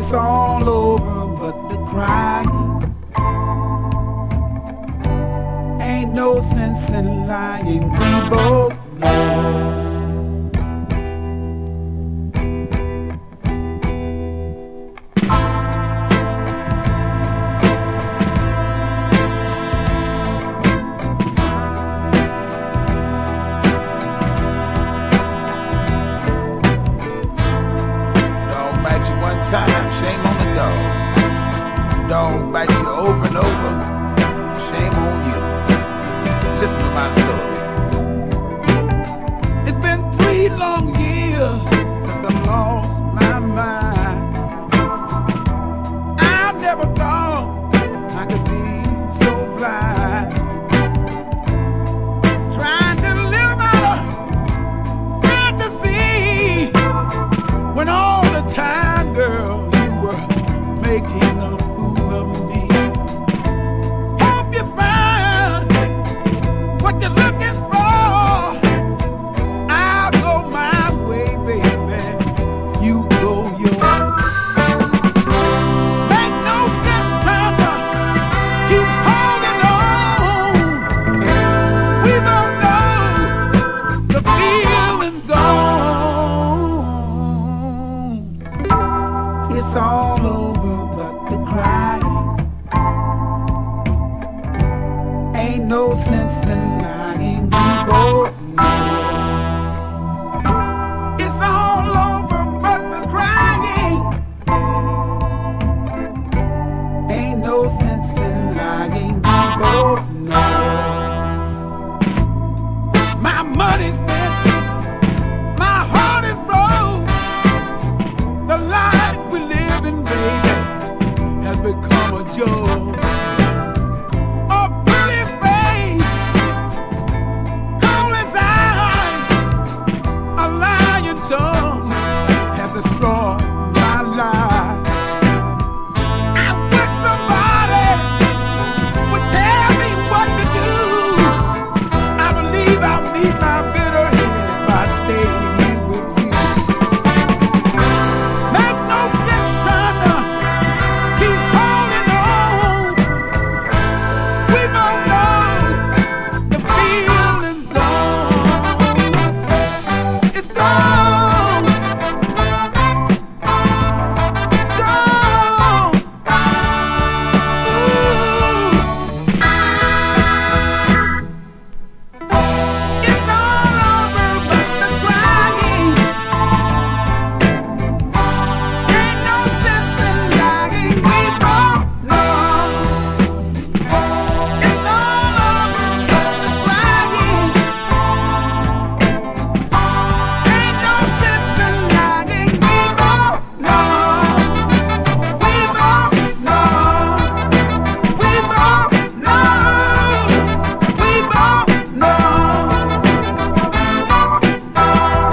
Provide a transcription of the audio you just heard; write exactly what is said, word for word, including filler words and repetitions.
It's all over but the crying. Ain't no sense in lying, we both know. Time, shame on the dog. Dog bite you over and over. Shame on you. Listen to my story. It's been three long years since I lost my mind. I never thought I could be so blind. Trying to live out a fantasy when all the time, girl, you were making a fool of me. Hope you find what you're looking for. I'll go my way, baby. You go yours. Make no sense trying to keep holding on. We don't know the feeling's gone. It's all over but the crying. Ain't no sense in lying, we both know. It's all over but the crying. Ain't no sense in lying, we both know. My money's spent, my heart is broke. The life we live in, baby, has become a joke.